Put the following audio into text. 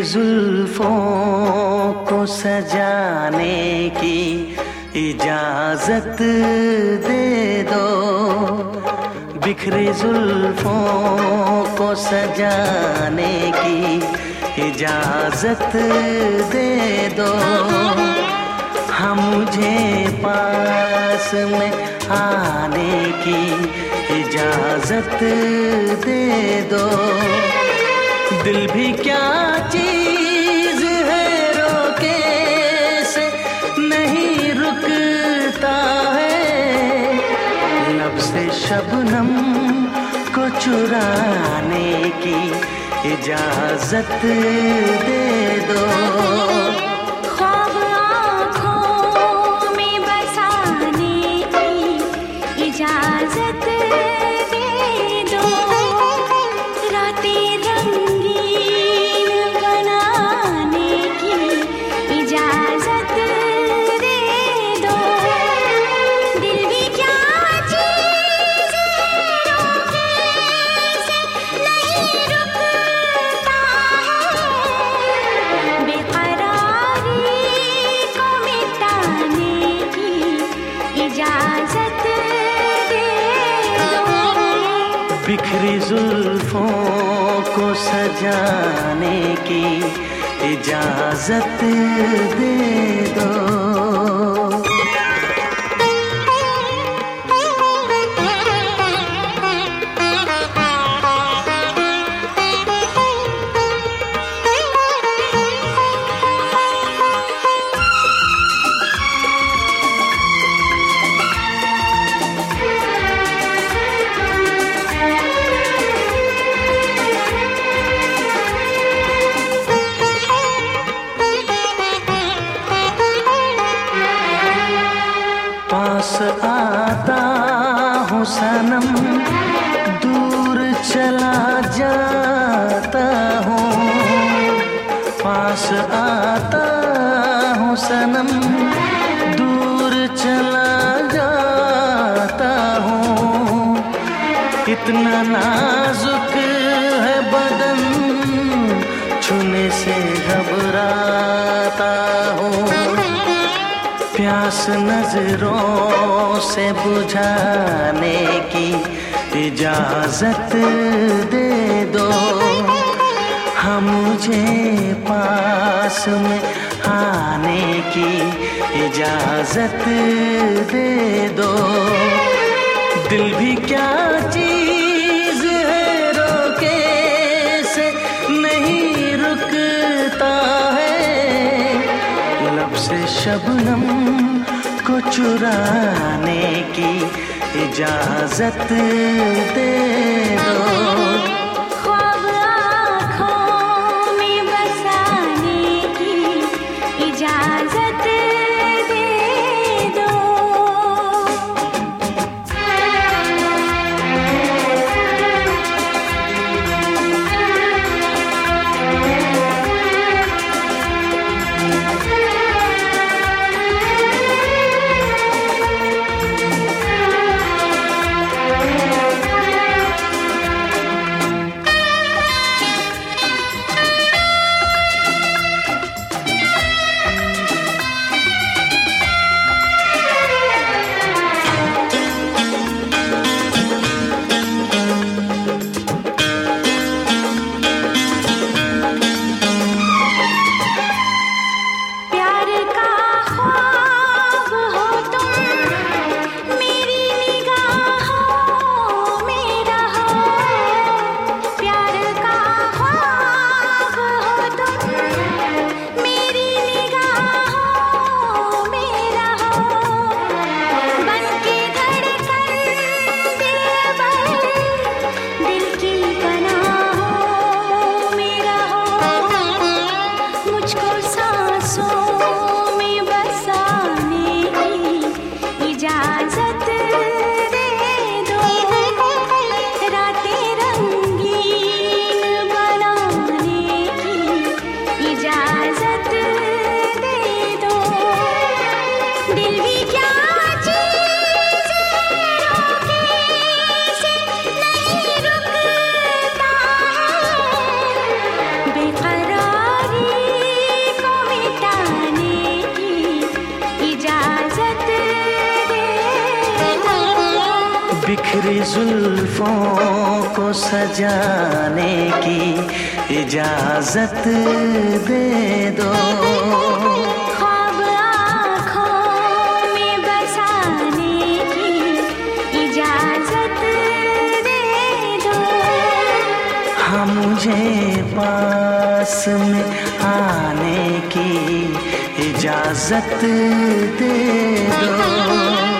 जुल्फों को सजाने की इजाजत दे दो, बिखरी जुल्फों को सजाने की इजाजत दे दो। हाँ मुझे पास में आने की इजाजत दे दो। दिल भी क्या चीज है रोके से नहीं रुकता है, लब से शबनम को चुराने की इजाजत दे दो। ख्वाब आँखों में बसाने की इजाजत दे दो। रातें रंगीन बनाने की इजाजत दे दो। दिल भी क्या चीज है रोके से नहीं रुकता है, बेकरारी को मिटाने की इजाजत दे दो। बिखरी जुल्फों को सजाने की इजाजत दे दो। पास आता हूँ सनम, दूर चला जाता हूँ। पास आता हूँ सनम, दूर चला जाता हूँ। इतना नाजुक है बदन, छूने से घबराता हूँ। प्यास नजरों से बुझाने की इजाजत दे दो। हाँ मुझे पास में आने की इजाजत दे दो। दिल भी क्या चीज है रोके से नहीं रुकता है, लब से शबनम को चुराने की इजाजत दे दो। ख्वाब आँखों में बसाने की इजाजत दे दो। जुल्फों को सजाने की इजाजत दे दो। ख्वाब आँखों में बसाने की इजाजत दे दो। हाँ मुझे पास में आने की इजाजत दे दो।